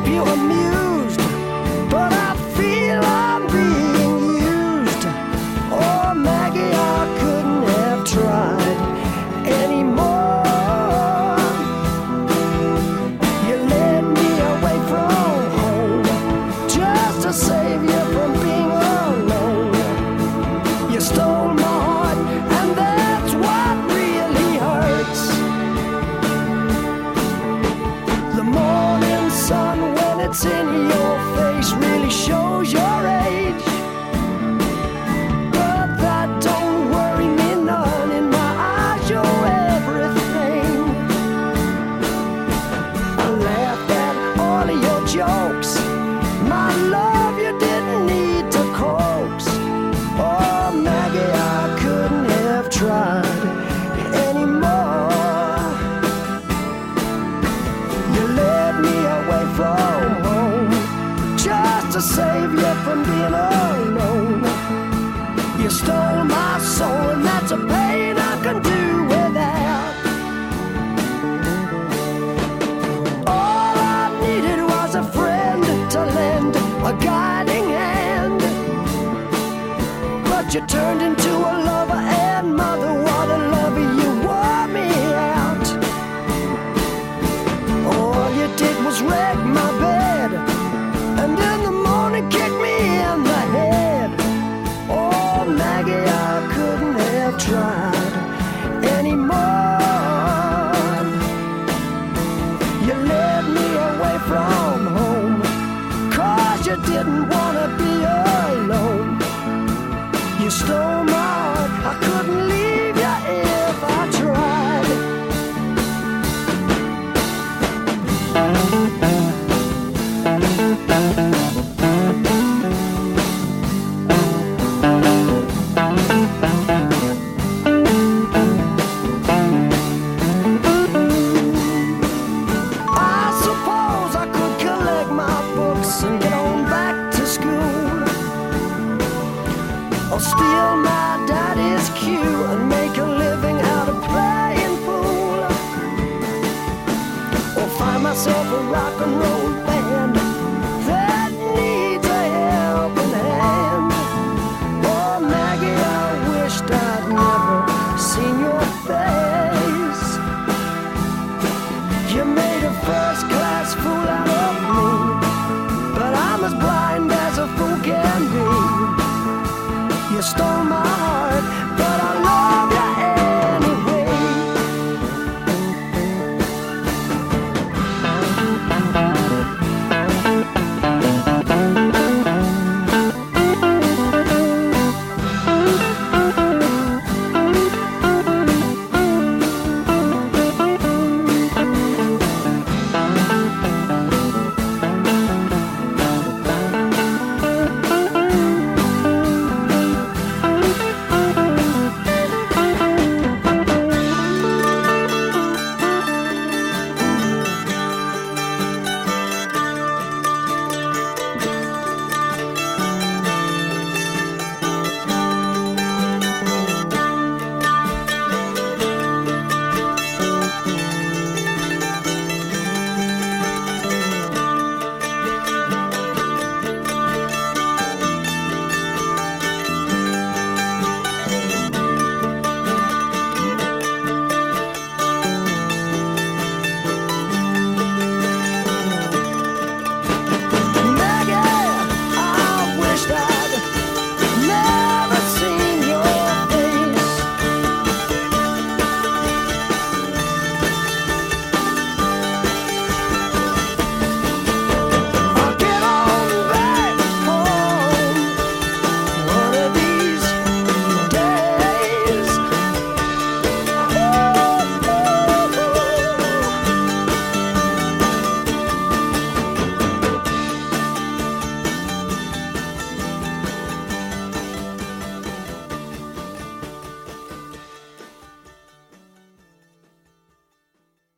you amused, but I feel I'm being used. Oh, Maggie, I couldn't have tried anymore. You led me away from home just to save you from being alone. You stole my heart, and that's what really hurts. The morning sun, when it's in your face, really shows your age. But that don't worry me none. In my eyes, you're everything. I laughed at all of your jokes. My love, you didn't need to coax. Oh, Maggie, I couldn't have tried anymore. You led me away from home just to save you from being alone. You stole my soul, and that's a pain I can do without. All I needed was a friend to lend a guiding hand. But you turned into a lover and mother. What a lover, you wore me out. All you did was wreck my bed, and in the morning kick me in the head. Oh, Maggie, I couldn't have tried anymore. You led me away from home 'cause you didn't want to be alone. You stole my heart, I couldn't leave you if I tried. I suppose I could collect my books and get on back to school, or steal my daddy's cue and make a living out of playing fool, or find myself a rock and roll band that needs a helping hand. Oh, Maggie, I wished I'd never seen your face. You made a first-class fool out of me, but I'm as blind as a fool can be. You stole my